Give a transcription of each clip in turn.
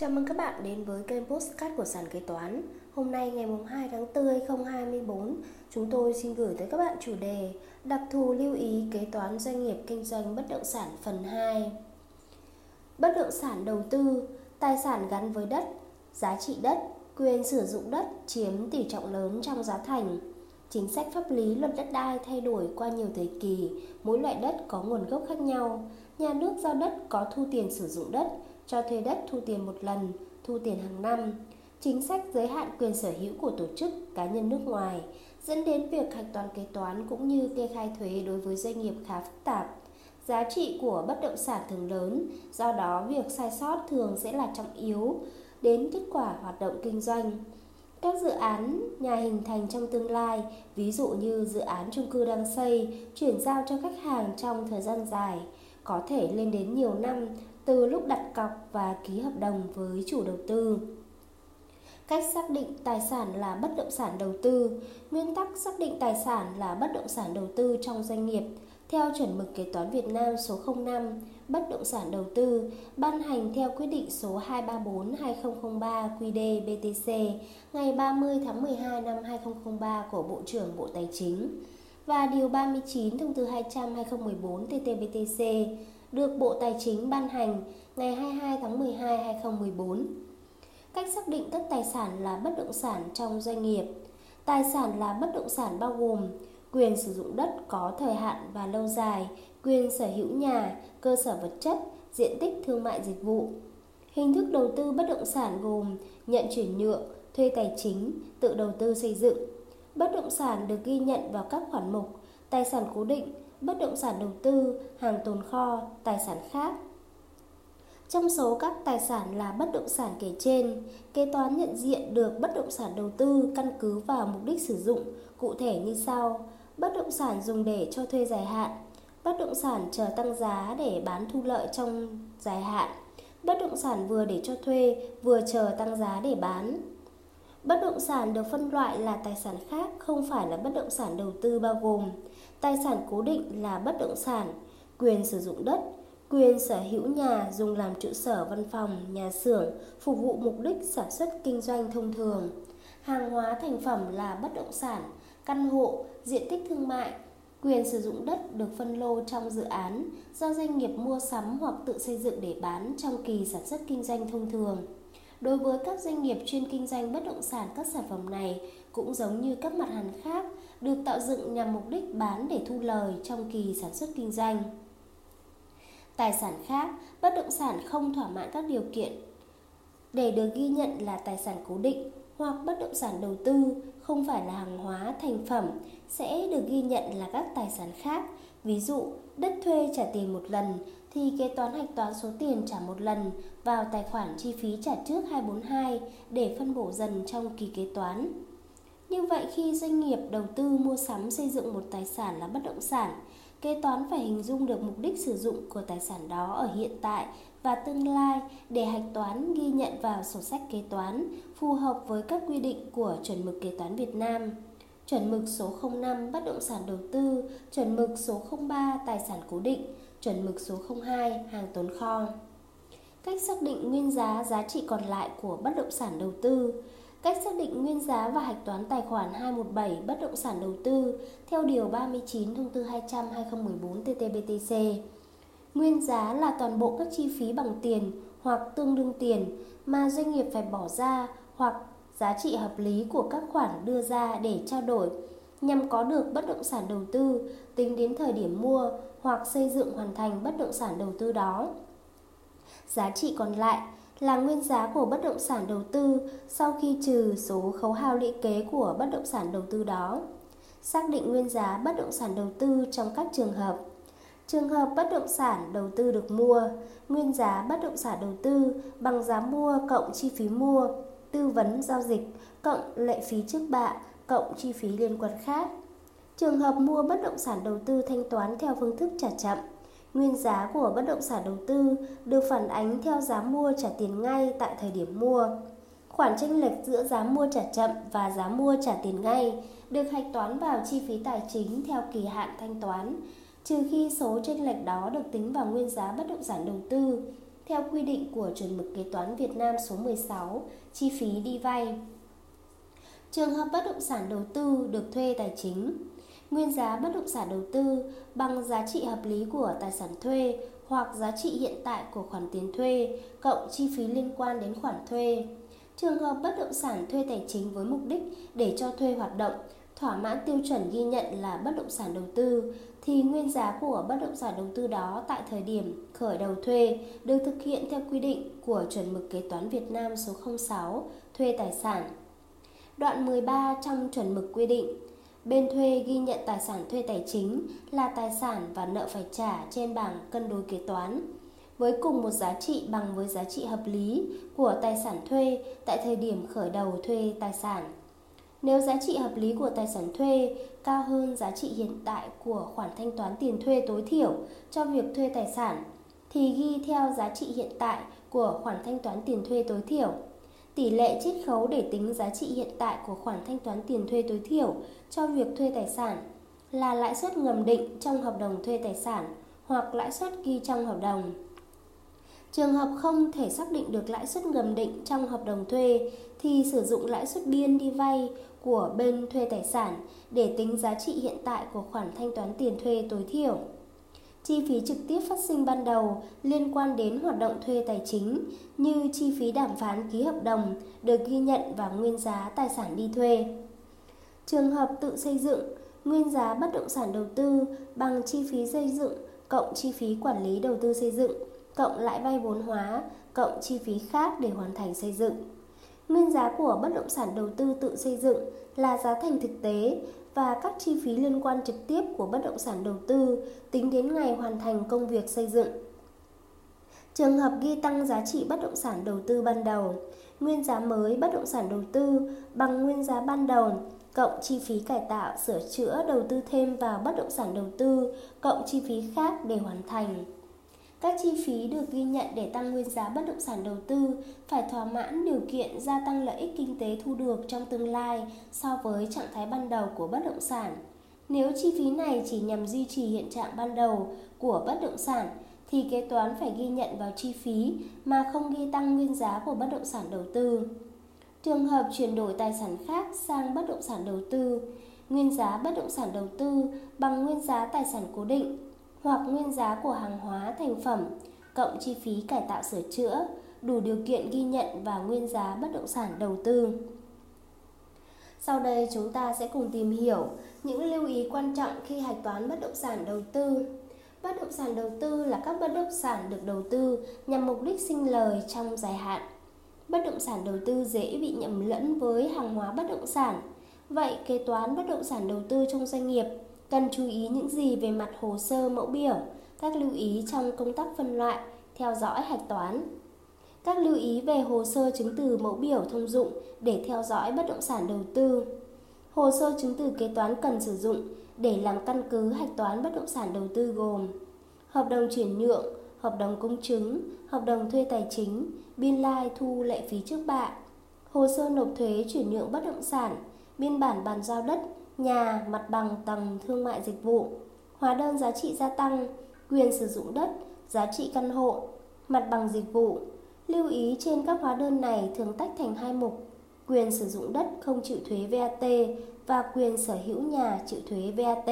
Chào mừng các bạn đến với kênh Podcast của Sàn Kế Toán. Hôm nay ngày 2 tháng 4 2024, chúng tôi xin gửi tới các bạn chủ đề đặc thù lưu ý kế toán doanh nghiệp kinh doanh bất động sản phần 2. Bất động sản đầu tư, tài sản gắn với đất, giá trị đất, quyền sử dụng đất chiếm tỷ trọng lớn trong giá thành. Chính sách pháp lý luật đất đai thay đổi qua nhiều thời kỳ, mỗi loại đất có nguồn gốc khác nhau. Nhà nước giao đất có thu tiền sử dụng đất, cho thuê đất thu tiền một lần, thu tiền hàng năm. Chính sách giới hạn quyền sở hữu của tổ chức, cá nhân nước ngoài, dẫn đến việc hạch toán kế toán cũng như kê khai thuế đối với doanh nghiệp khá phức tạp. Giá trị của bất động sản thường lớn, do đó việc sai sót thường sẽ là trọng yếu đến kết quả hoạt động kinh doanh. Các dự án nhà hình thành trong tương lai, ví dụ như dự án chung cư đang xây, chuyển giao cho khách hàng trong thời gian dài, có thể lên đến nhiều năm từ lúc đặt cọc và ký hợp đồng với chủ đầu tư. Cách xác định tài sản là bất động sản đầu tư. Nguyên tắc xác định tài sản là bất động sản đầu tư trong doanh nghiệp theo chuẩn mực kế toán Việt Nam số 05 bất động sản đầu tư ban hành theo quyết định số 234/2003 QĐ-BTC ngày 30 tháng 12 năm 2003 của Bộ trưởng Bộ Tài chính và điều 39 thông tư 200/2014 TT-BTC được Bộ Tài chính ban hành ngày 22 tháng 12 2014. Cách xác định các tài sản là bất động sản trong doanh nghiệp. Tài sản là bất động sản bao gồm quyền sử dụng đất có thời hạn và lâu dài, quyền sở hữu nhà, cơ sở vật chất, diện tích thương mại dịch vụ. Hình thức đầu tư bất động sản gồm nhận chuyển nhượng, thuê tài chính, tự đầu tư xây dựng. Bất động sản được ghi nhận vào các khoản mục tài sản cố định, bất động sản đầu tư, hàng tồn kho, tài sản khác. Trong số các tài sản là bất động sản kể trên, kế toán nhận diện được bất động sản đầu tư căn cứ vào mục đích sử dụng cụ thể như sau: bất động sản dùng để cho thuê dài hạn, bất động sản chờ tăng giá để bán thu lợi trong dài hạn, bất động sản vừa để cho thuê, vừa chờ tăng giá để bán. Bất động sản được phân loại là tài sản khác, không phải là bất động sản đầu tư, bao gồm tài sản cố định là bất động sản, quyền sử dụng đất, quyền sở hữu nhà dùng làm trụ sở văn phòng, nhà xưởng, phục vụ mục đích sản xuất kinh doanh thông thường. Hàng hóa thành phẩm là bất động sản, căn hộ, diện tích thương mại, quyền sử dụng đất được phân lô trong dự án do doanh nghiệp mua sắm hoặc tự xây dựng để bán trong kỳ sản xuất kinh doanh thông thường. Đối với các doanh nghiệp chuyên kinh doanh bất động sản, các sản phẩm này cũng giống như các mặt hàng khác được tạo dựng nhằm mục đích bán để thu lời trong kỳ sản xuất kinh doanh. Tài sản khác, bất động sản không thỏa mãn các điều kiện để được ghi nhận là tài sản cố định hoặc bất động sản đầu tư, không phải là hàng hóa thành phẩm, sẽ được ghi nhận là các tài sản khác. Ví dụ, đất thuê trả tiền một lần thì kế toán hạch toán số tiền trả một lần vào tài khoản chi phí trả trước 242 để phân bổ dần trong kỳ kế toán. Như vậy, khi doanh nghiệp đầu tư mua sắm xây dựng một tài sản là bất động sản, kế toán phải hình dung được mục đích sử dụng của tài sản đó ở hiện tại và tương lai để hạch toán ghi nhận vào sổ sách kế toán phù hợp với các quy định của chuẩn mực kế toán Việt Nam. Chuẩn mực số 05 bất động sản đầu tư, chuẩn mực số 03 tài sản cố định, chuẩn mực số 02 hàng tồn kho. Cách xác định nguyên giá, giá trị còn lại của bất động sản đầu tư. Cách xác định nguyên giá và hạch toán tài khoản 217 bất động sản đầu tư theo điều 39 thông tư 200/2014 TT-BTC. Nguyên giá là toàn bộ các chi phí bằng tiền hoặc tương đương tiền mà doanh nghiệp phải bỏ ra hoặc giá trị hợp lý của các khoản đưa ra để trao đổi nhằm có được bất động sản đầu tư tính đến thời điểm mua hoặc xây dựng hoàn thành bất động sản đầu tư đó. Giá trị còn lại là nguyên giá của bất động sản đầu tư sau khi trừ số khấu hao lũy kế của bất động sản đầu tư đó. Xác định nguyên giá bất động sản đầu tư trong các trường hợp. Trường hợp bất động sản đầu tư được mua, nguyên giá bất động sản đầu tư bằng giá mua cộng chi phí mua, tư vấn giao dịch, cộng lệ phí trước bạ, cộng chi phí liên quan khác. Trường hợp mua bất động sản đầu tư thanh toán theo phương thức trả chậm, nguyên giá của bất động sản đầu tư được phản ánh theo giá mua trả tiền ngay tại thời điểm mua. Khoản chênh lệch giữa giá mua trả chậm và giá mua trả tiền ngay được hạch toán vào chi phí tài chính theo kỳ hạn thanh toán, trừ khi số chênh lệch đó được tính vào nguyên giá bất động sản đầu tư. theo quy định của chuẩn mực kế toán Việt Nam số 16, chi phí đi vay. Trường hợp bất động sản đầu tư được thuê tài chính, nguyên giá bất động sản đầu tư bằng giá trị hợp lý của tài sản thuê hoặc giá trị hiện tại của khoản tiền thuê cộng chi phí liên quan đến khoản thuê. Trường hợp bất động sản thuê tài chính với mục đích để cho thuê hoạt động, thỏa mãn tiêu chuẩn ghi nhận là bất động sản đầu tư, thì nguyên giá của bất động sản đầu tư đó tại thời điểm khởi đầu thuê được thực hiện theo quy định của chuẩn mực kế toán Việt Nam số 06, thuê tài sản. Đoạn 13 trong chuẩn mực quy định, bên thuê ghi nhận tài sản thuê tài chính là tài sản và nợ phải trả trên bảng cân đối kế toán, với cùng một giá trị bằng với giá trị hợp lý của tài sản thuê tại thời điểm khởi đầu thuê tài sản. Nếu giá trị hợp lý của tài sản thuê cao hơn giá trị hiện tại của khoản thanh toán tiền thuê tối thiểu cho việc thuê tài sản, thì ghi theo giá trị hiện tại của khoản thanh toán tiền thuê tối thiểu. Tỷ lệ chiết khấu để tính giá trị hiện tại của khoản thanh toán tiền thuê tối thiểu cho việc thuê tài sản là lãi suất ngầm định trong hợp đồng thuê tài sản hoặc lãi suất ghi trong hợp đồng. Trường hợp không thể xác định được lãi suất ngầm định trong hợp đồng thuê thì sử dụng lãi suất biên đi vay của bên thuê tài sản để tính giá trị hiện tại của khoản thanh toán tiền thuê tối thiểu. Chi phí trực tiếp phát sinh ban đầu liên quan đến hoạt động thuê tài chính như chi phí đàm phán ký hợp đồng được ghi nhận vào nguyên giá tài sản đi thuê. Trường hợp tự xây dựng, nguyên giá bất động sản đầu tư bằng chi phí xây dựng cộng chi phí quản lý đầu tư xây dựng cộng lãi vay vốn hóa cộng chi phí khác để hoàn thành xây dựng. Nguyên giá của bất động sản đầu tư tự xây dựng là giá thành thực tế và các chi phí liên quan trực tiếp của bất động sản đầu tư tính đến ngày hoàn thành công việc xây dựng. Trường hợp ghi tăng giá trị bất động sản đầu tư ban đầu, nguyên giá mới bất động sản đầu tư bằng nguyên giá ban đầu cộng chi phí cải tạo, sửa chữa, đầu tư thêm vào bất động sản đầu tư cộng chi phí khác để hoàn thành. Các chi phí được ghi nhận để tăng nguyên giá bất động sản đầu tư phải thỏa mãn điều kiện gia tăng lợi ích kinh tế thu được trong tương lai so với trạng thái ban đầu của bất động sản. Nếu chi phí này chỉ nhằm duy trì hiện trạng ban đầu của bất động sản thì kế toán phải ghi nhận vào chi phí mà không ghi tăng nguyên giá của bất động sản đầu tư. Trường hợp chuyển đổi tài sản khác sang bất động sản đầu tư, nguyên giá bất động sản đầu tư bằng nguyên giá tài sản cố định hoặc nguyên giá của hàng hóa thành phẩm cộng chi phí cải tạo sửa chữa đủ điều kiện ghi nhận vào nguyên giá bất động sản đầu tư. Sau đây chúng ta sẽ cùng tìm hiểu những lưu ý quan trọng khi hạch toán bất động sản đầu tư. Bất động sản đầu tư là các bất động sản được đầu tư nhằm mục đích sinh lời trong dài hạn. Bất động sản đầu tư dễ bị nhầm lẫn với hàng hóa bất động sản. Vậy kế toán bất động sản đầu tư trong doanh nghiệp cần chú ý những gì về mặt hồ sơ mẫu biểu, các lưu ý trong công tác phân loại, theo dõi hạch toán. Các lưu ý về hồ sơ chứng từ mẫu biểu thông dụng để theo dõi bất động sản đầu tư. Hồ sơ chứng từ kế toán cần sử dụng để làm căn cứ hạch toán bất động sản đầu tư gồm hợp đồng chuyển nhượng, hợp đồng công chứng, hợp đồng thuê tài chính, biên lai thu lệ phí trước bạ, hồ sơ nộp thuế chuyển nhượng bất động sản, biên bản bàn giao đất, nhà, mặt bằng tầng thương mại dịch vụ, hóa đơn giá trị gia tăng, quyền sử dụng đất, giá trị căn hộ, mặt bằng dịch vụ. Lưu ý trên các hóa đơn này thường tách thành hai mục: quyền sử dụng đất không chịu thuế VAT và quyền sở hữu nhà chịu thuế VAT.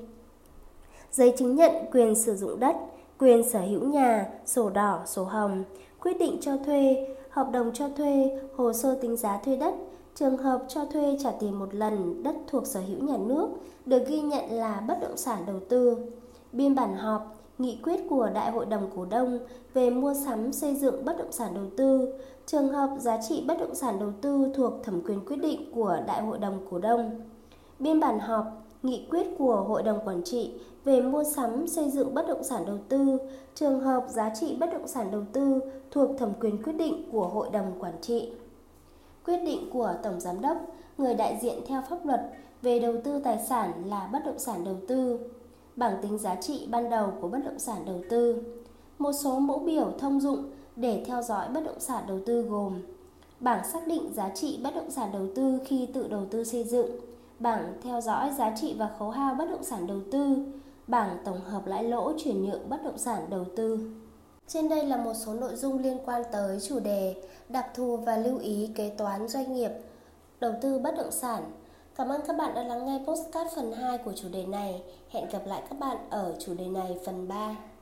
Giấy chứng nhận quyền sử dụng đất, quyền sở hữu nhà, sổ đỏ, sổ hồng, quyết định cho thuê, hợp đồng cho thuê, hồ sơ tính giá thuê đất, trường hợp cho thuê trả tiền một lần đất thuộc sở hữu nhà nước được ghi nhận là bất động sản đầu tư, biên bản họp, nghị quyết của Đại hội đồng cổ đông về mua sắm xây dựng bất động sản đầu tư, trường hợp giá trị bất động sản đầu tư thuộc thẩm quyền quyết định của Đại hội đồng cổ đông, biên bản họp, nghị quyết của Hội đồng quản trị về mua sắm xây dựng bất động sản đầu tư, trường hợp giá trị bất động sản đầu tư thuộc thẩm quyền quyết định của Hội đồng quản trị. Quyết định của Tổng Giám đốc, người đại diện theo pháp luật về đầu tư tài sản là bất động sản đầu tư, bảng tính giá trị ban đầu của bất động sản đầu tư. Một số mẫu biểu thông dụng để theo dõi bất động sản đầu tư gồm bảng xác định giá trị bất động sản đầu tư khi tự đầu tư xây dựng, bảng theo dõi giá trị và khấu hao bất động sản đầu tư, bảng tổng hợp lãi lỗ chuyển nhượng bất động sản đầu tư. Trên đây là một số nội dung liên quan tới chủ đề đặc thù và lưu ý kế toán doanh nghiệp đầu tư bất động sản. Cảm ơn các bạn đã lắng nghe podcast phần 2 của chủ đề này. Hẹn gặp lại các bạn ở chủ đề này phần 3.